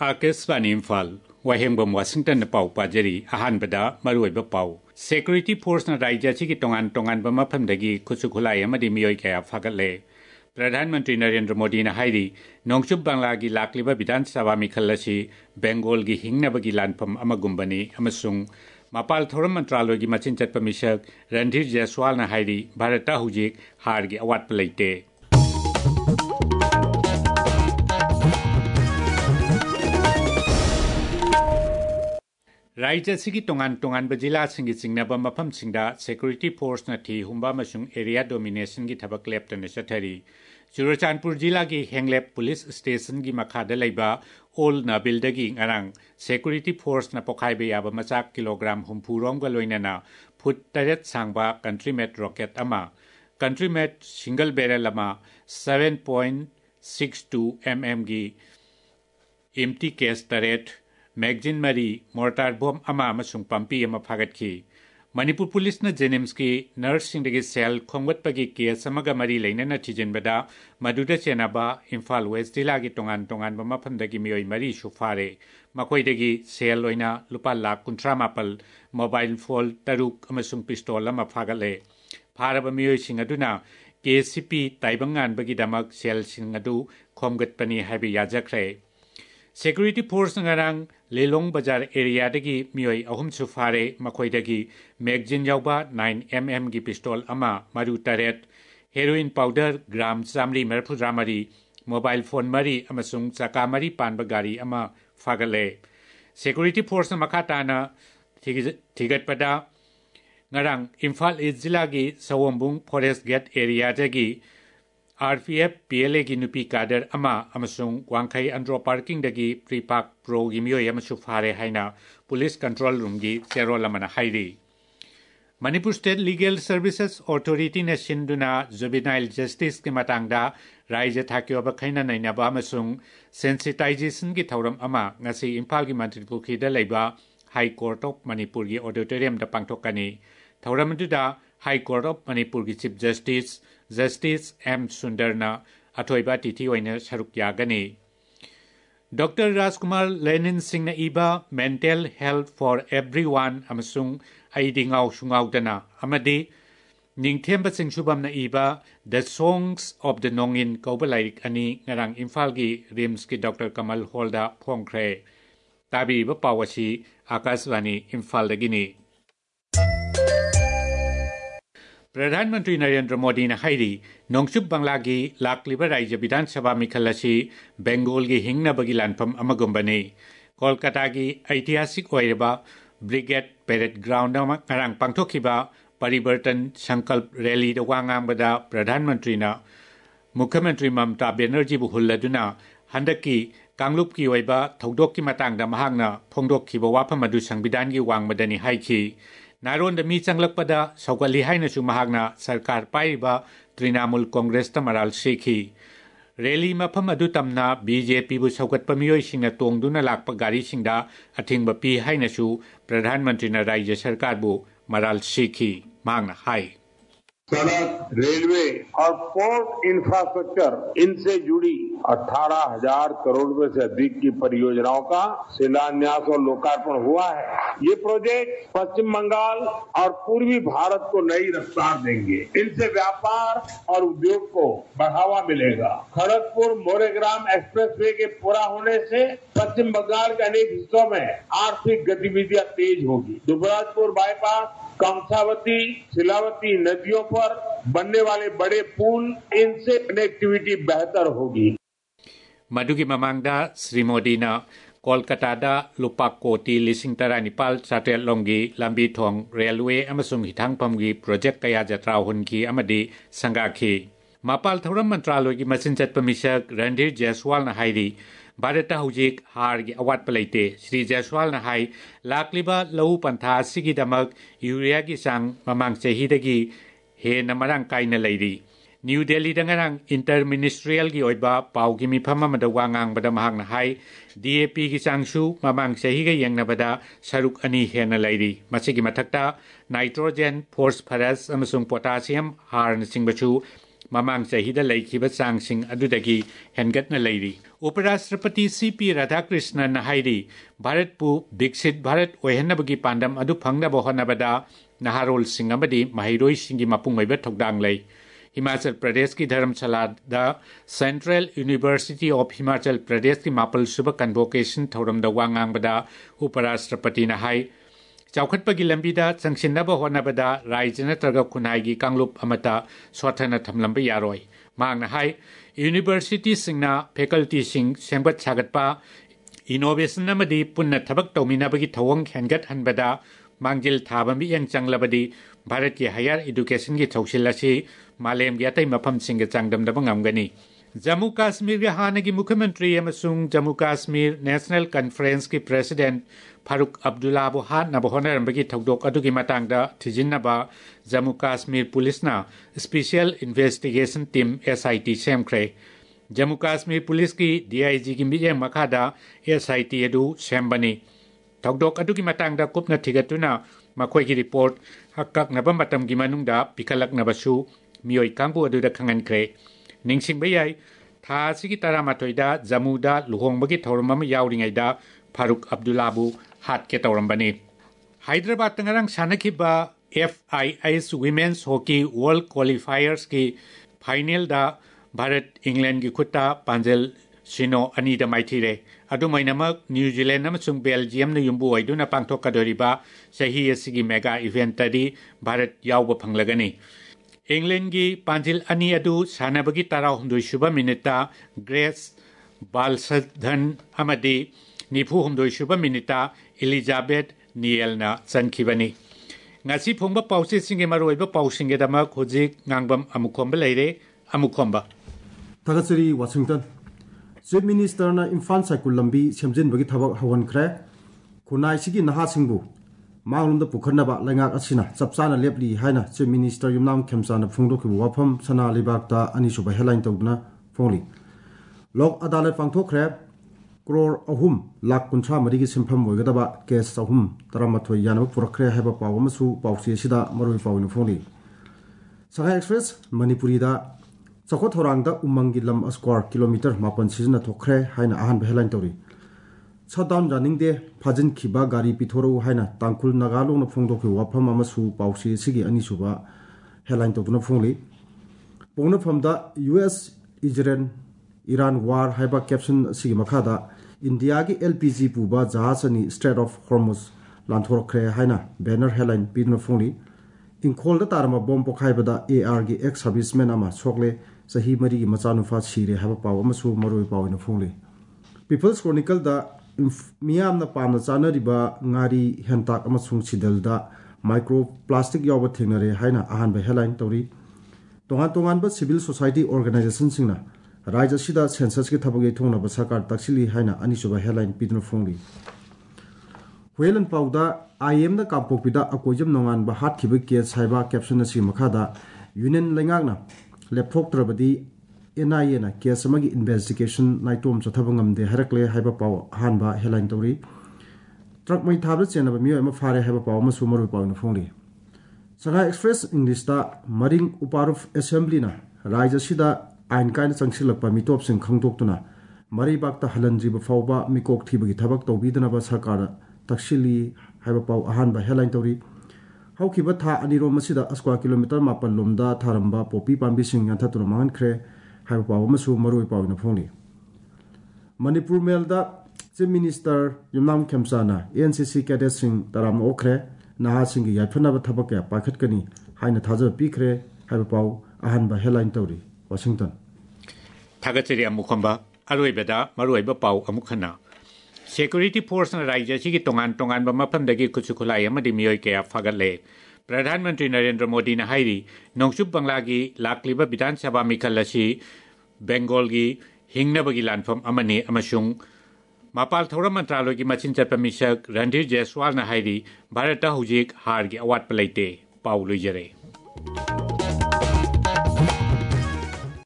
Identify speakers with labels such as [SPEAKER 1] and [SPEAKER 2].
[SPEAKER 1] Akashvani Imphal वाहेंबम Washington पाउ पाजरी अहानबदा मरुइबा पाउ security force न राज्य की तोंगान तोंगान मफमदगी खुसु खुलाई अमदी मियोय कया फागतले प्रधानमंत्री नरेंद्र मोदी ने हाइरी नोंगचुब बांग्ला की लाकलिबा विधानसभा मिखल असी बेंगोल की हिंगनबगी लानफम अमगुंबनी अमसुंग मपाल थोरम मंत्रालय की मचिन चटप मिशक रणधीर जायसवाल ने हाइरी भारत हुजिक हार की अवाट पलैते राज्य की तोंगान तोंगान जिला सिंगी चिंगनब मफम सिंगदा सिक्योरिटी फोर्स न थी हुंबा मसुंग एरिया डोमिनेशन की थबक लेप्तन चथरी चुरचानपुर जिला की हेंगलेप पुलिस स्टेशन की मखाद लेबा ओल नाबिलदगी ngarang सिक्योरिटी फोर्स न पोखाइबे याब मचाक किलोग्राम हुंफुरोम ग लोइनना फुट 8 सांगबा कंट्री मेड रॉकेट अमा कंट्री मेड सिंगल बैरल अमा 7.62 mm की एम्प्टी केस 8 मैगजीन मरी मोर्टार बॉम्ब अमसुंग पंपी फागत की मणिपुर पुलिस ने जेनिम्स की नर्सिंग सेल खोंगवटपगी केस मरी लेना थीजिनबदा मदुद चेनाबा इम्फाल वेस्ट जिला की तोंगान तोंगान मफमदगी मियोय मरी सुफारे मखोइदगी सेल लोइना लुपा लाख 59 मोबाइल फोन 6 अमसुंग पिस्तौल अमा फागले फारब मियोयसिंग अदुना केसीपी ताइबंगानबगी दमक सेल सिंग अदु खोमगतपनी हाइबे याजख्रे सिक्योरिटी फोर्स ngarang लेलोंग बाजार एरिया दगी मियोय अहुम सुफारे मखोइदगी मैगजीन यावबा 9 mm की पिस्तौल अमा मरु 8 हेरोइन पाउडर ग्राम 100 मरी मोबाइल फोन मरी अमसुंग चका मरी पानब गाड़ी अमा फागले सिक्योरिटी फोर्स मखाताना थिगतपदा ngarang इम्फाल ईस्ट जिला की सवोंबुंग फॉरेस्ट गेट एरिया दगी RPF PLA की नुपी कादर अमा अमसुंग वांखै अंड्रो पार्किंग दगी प्रीपाक प्रो की मियोय अमसु फारे हाइना पुलिस कंट्रोल रूम की चेरोल अमना हाइरी Manipur state legal services authority ने सिंधुना जुवेनाइल जस्टिस के मतांगदा राज्य थाक्योब खैना नैनाबा अमसुंग सेंसिटाइजेशन की थौरम अमा ngasi इम्फाल की मंत्रिपुखी द लेबा हाई कोर्ट ऑफ मणिपुर की ऑडिटोरियम द पांगथोकनी थौरम दुदा हाई कोर्ट ऑफ मणिपुर की चीफ जस्टिस एम सुंदरना अथोइबा तिथि ओइने सरुक यागनी डॉक्टर राजकुमार लेनिन सिंह ने इबा मेंटल हेल्थ फॉर एवरीवन अमसुंग आइदिंगाव सुंगावदना अमदी निंगथेम सिंगसुबम ने इबा the songs of the Nongin कौबलाइक अनि ngarang इम्फाल की रिम्स की डॉक्टर कमल होल्डा फोंख्रे ताबीब पावसी आकाशवाणी इम्फाल दगिनी प्रधानमंत्री नरेंद्र मोदी ने हाइरी नोंगचुब बांग्ला की लाकलिबा राज्य विधानसभा मिखल असी बेंगोल की हिंगनबगी लानफम अमगुंबनी कोलकाता की ऐतिहासिक ओइरबा ब्रिगेड पेरेड ग्राउंड ngarang पांगथोखिबा परिवर्तन संकल्प रैली द वांगांबदा प्रधानमंत्री ना मुख्यमंत्री ममता बनर्जी बु हुल्लदुना हंदकी कांगलुप की ओइबा थौदोक की मतांगदा महांगना फोंदोखिबा वाफम अदु संविधान की वांगबदनी हाइखी नारोन मी चंगलकपदा सौगली हाइनसु महागना सरकार पाइबा तृणमूल कांग्रेस मराल सीखी रैली मफम अदु तमना बीजेपी बु सौगतप मियोयसिंगना तोंगदुना लाकप गारीसिंगदा अथिंगब पी हाइनसु प्रधानमंत्री न राज्य सरकार बु मराल सीखी मांगना हाई
[SPEAKER 2] सड़क रेलवे और पोर्ट इंफ्रास्ट्रक्चर इनसे जुड़ी 18,000 करोड़ रुपए से अधिक की परियोजनाओं का शिलान्यास और लोकार्पण हुआ है। ये प्रोजेक्ट पश्चिम बंगाल और पूर्वी भारत को नई रफ्तार देंगे। इनसे व्यापार और उद्योग को बढ़ावा मिलेगा। खड़गपुर मोरेग्राम एक्सप्रेसवे के पूरा होने से पश्चिम बंगाल के अनेक हिस्सों में आर्थिक गतिविधियां तेज होगी। दुबराजपुर बाईपास, कंसावती, शिलावती नदियों पर बनने वाले बड़े पुल, इनसे कनेक्टिविटी बेहतर होगी।
[SPEAKER 1] मधुगी ममांगदा श्री मोदी ने कोलकाता लुपा कोटी 19,700 लोंगी लंबी थोंग रेलवे अमसुंग हिथांगफमगी प्रोजेक्ट कया जत्रा हुनकी अमदी संगाखी मपाल थौरम मंत्रालय की मसिन चटप मिशक रणधीर जायसवाल ने हाइरी भारत हुजिक हार की अवाट पलैते श्री जायसवाल ने हाई लाकलिबा लऊ पंथा सिगी दमक यूरिया की सांग ममांग चहीदगी हेन मरांग काइना लैरी न्यू दिल्ली दंगरंग इंटर मिनिस्ट्रियल की ओइबा पाउ की मिफम अमद वांगांग बदा महांग हाई डीएपी की सांगसु ममांग चही ग यंगनबदा सरुक अनि हेन लैरी मसिगी मथक्ता नाइट्रोजन फोस्फरस अमसुंग पोटासियम हार सिंगबसु ममांग चहिदा लैखिबा चांगसिंग अदुदगी हेनगतना लैरी उपराष्ट्रपति CP राधाकृष्णन हाइरी भारत पु विकसित भारत ओहनबगी पांडम अदु फंगनबा होनबदा नहारोल सिंह अमदी महिरोई सिंगी मपुंग ओइबा थोकदांग लै हिमाचल प्रदेश की Dharamshala central university of Himachal Pradesh की मापल सुब कन्वोकेशन थौरम वांगांगबदा उपराष्ट्रपति हाई चौखटपगी लंबीदा चंगसिनबा होनबदा राज्य नत्रगा खुनाईगी कांगलुप अमता सोथना थमलंबा यारोय मांगना हाई यूनिवर्सिटी सिंगना फैकल्टी सिंग सेंगबत सागतपा इनोवेशन अमदी पुन्ना थबक तौमिनाबगी थवंग हेनगत हनबदा मांगजिल थाबा मियंग चंगलबदी भारत की हायर एजुकेशन की थौसिलसी मालेम की अतई मफम सिंग चांगदमदबा ngamgani जम्मू कश्मीर के हानगी मुख्यमंत्री अमसुंग जम्मू कश्मीर नेशनल कॉन्फ्रेंस की प्रेसिडेंट फारूक अब्दुल्लाबु हानबा होनरंबगी थौदोक अदुगी मतांगदा थिजिनबा जम्मू कश्मीर पुलिसना स्पेशल इन्वेस्टिगेशन टीम SIT सेमख्रे जम्मू कश्मीर पुलिस की DIG की मियंग मखादा SIT अदु सेमबनी थौदोक अदुगी मतांगदा कुपना थिगतुना मखोइगी रिपोर्ट हक्ककनबा मतमगी मनुंगदा पिखलकनबसु मियोई कांगबु अदुदा खंगनख्रे निंगसिंगबा याई था सिगी तरामाथोइदा जम्मूदा लुहोंगबगी थौरम अमा यावरिङैदा फारूक अब्दुल्लाबु हाटके तौरंबनी हैदराबाद तंगरंग सानखिबा FIS women's hockey world qualifiers की फाइनल दा भारत इंग्लैंड की खुत्ता पांजल सिनो अनीदा माइथिरे अदुमैनमक न्यूजीलैंड अमसुंग बेल्जियम न युम्बु ओइदुना पांगथोकदोरिबा सही एसिगी मेगा इवेंट तदी भारत यावबा फंगलगनी इंग्लैंड की पांजिल अनी अदु सानबगी 19 सुबा मिनिटा ग्रेस बालसधन अमदी 29 सुबा मिनिटा एलिजाबेथ नियलना चनखिबनी ngasi phongba pause singe maroiba pausinge dama khojik ngangbam amukhomba leire amukhomba
[SPEAKER 3] Thagatsuri Washington Chief Minister na Imphal Saikul lambi semjin bagi thabak hawan khre khunai sigi naha singbu manglum da pukharnaba langak asina chapchana lepli haina Chief Minister Yumnam Khemchana phungdokhi wafam sana libak ta ani suba headline tawduna phongli lok adalat pangthokre crore ahum lakh kunthra mari gi simpham oigadaba case ahum taramathoi yanaba purakre haiba pawamasu pawsi sida maroi pawni phongli Shanghai Express Manipuri da Sakot Horangda umangi lam a square kilometer mapan sizna thokre haina ahan headline tori shutdown running de phajin khiba gari pithoro haina tangkul nagalu na phongdokhi wafam amasu pawsi sigi ani suba headline tawduna phongli pongna phamda US Iran war haiba caption sigi makhada India ki LPG puba jahasani Strait of Hormuz lanthorkre haina banner headline pidna phongli Inkhol da tarma bom pokhaibada AR gi ex serviceman ama sokle sahi mari gi machanufa sire haba paw amasu maroi pawina phongli People's Chronicle da miyam na pamna chana riba ngari hentak amasung sidal da microplastic yawa thengnare haina ahan ba headline tori tongan ba civil society organization singna Raja Sida census ki thabagi thongna ba sarkar taksili haina ani suba headline pidna phongli Whelan Pauda IM na kampokpida akojam nongan ba hat khiba ke saiba caption asi makhada union lengakna laptop trabadi NIA na case amagi investigation naitom chathabangam de harakle haiba paw hanba headline tori truck mai thabra chena ba miyo ma fare haiba paw ma sumaru paw na phongli Shanghai Express English da Maring Uparuf Assembly na Raja Sida ain kaina changsilakpa mitop sing khangdoktuna mari bakta halanji ba fawba mikok thibagi thabak tawbidana ba sarkar taksili haiba paw ahan ba headline tori haukiba tha aniro masida asqa kilometer mapal lomda tharamba popi pambi sing yanthatuna mangan khre haiba paw masu maroi paw na phongli Manipur Mail da Chief Minister Yumnam Khemchana NCC cadet sing taram okhre naha sing yaphana ba thabak ya pakhatkani haina thaja pikre haiba paw ahan ba headline tori Washington
[SPEAKER 1] Thagatsuri amukhomba aroibada maroiba paw amukhana Security Force na Rajya sigi tongan ba mapamdagi kuchukulai amadi miyoi kaya fagatle Pradhanmantri Narendra Modi na hairi nongsup banglagi lakliba Bidhan Sabha mikhalashi Bengal gi hingnabagi lanfam amani amasung Mapal Thoram Mantraloy gi machin chatpa misak Randhir Jaiswal na hairi Bharata hujik har gi awat palaite paw luijare